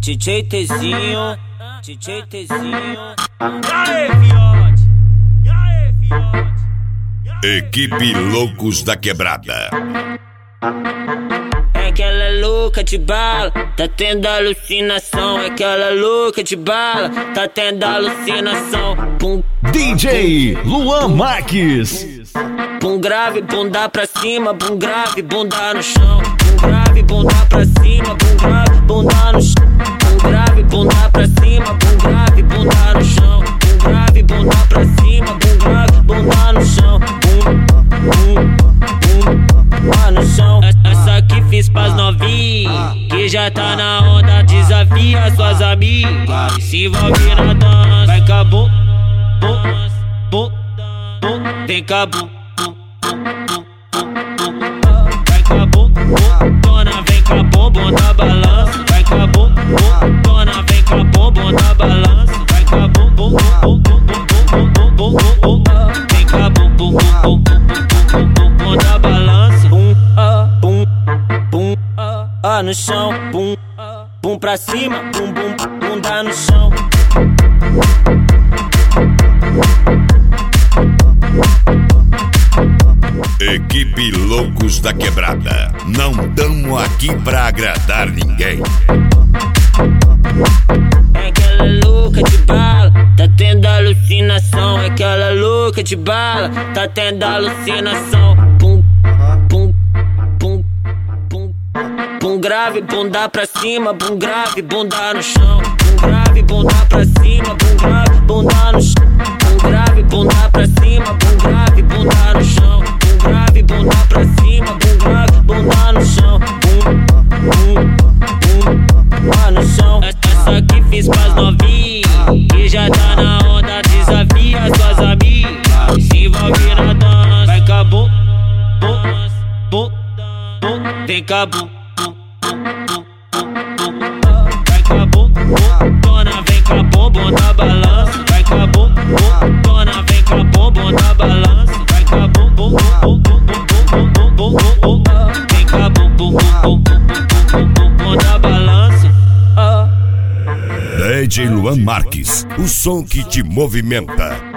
DJ Tezinho, DJ Tezinho. E aí, fiote? E aí, fiote? Equipe Loucos da Quebrada. É aquela louca de bala, tá tendo alucinação. É aquela louca de bala, tá tendo alucinação. Pum, DJ Luan Marques. pum grave, bunda pra cima, bum grave, bunda no chão. Bum grave, bunda pra cima, bum grave, bunda no chão. Bum grave, bunda pra cima, bum grave, bunda no chão. Bum grave, bunda pra cima, bum grave, bunda no chão. Bum no chão. Essa que fiz pras novinhas, que já tá na onda, desafia suas amigas. Se envolve na dança, vai cá, bum, bum, bum, bum, vem cá, bum. Vai cá, bum, bum, dona, vem cá, bum, bum da balança. Vai cá, bum, bum, dona, vem cá, bum, bum da balança. Vai cá, bum, bum, bum, bum, bum, bum, bum, bum, bum, vem cá, bum, bum, bum, bum, bum, bum da balança. Bum, bum, bum, no chão. Bum, bum pra cima, bum, bum, bunda no chão. Equipe Loucos da Quebrada. Não tamo aqui pra agradar ninguém. É aquela louca de bala, tá tendo alucinação. É aquela louca de bala, tá tendo alucinação. Pum, pum, pum, pum, pum grave, bunda pra cima, bum grave, bunda no chão. Bum grave, bunda pra cima, bum grave, bunda no chão. Bum grave, bunda pra cima, bum grave, bunda no chão. Bum grave, bunda pra cima, bum grave, bunda no chão. No chão. Essa que fiz pras novinhas, que já tá na onda, desafia suas amigas. Se envolve na dança, vai cá, bum, bum, bum, bum, vem cá, bum, bum, bum, bum, vai cá, bum, bum, dona, vem cá, bum, bum da balança. Vai cá, bum, bum, dona, vem cá, bum, bum da balança. Vai cá, bum, bum, bum, bum, bum, bum, bum, vem cá, bum, bum, bum, bum, bum da balança. DJ Luan Marques, o som que te movimenta.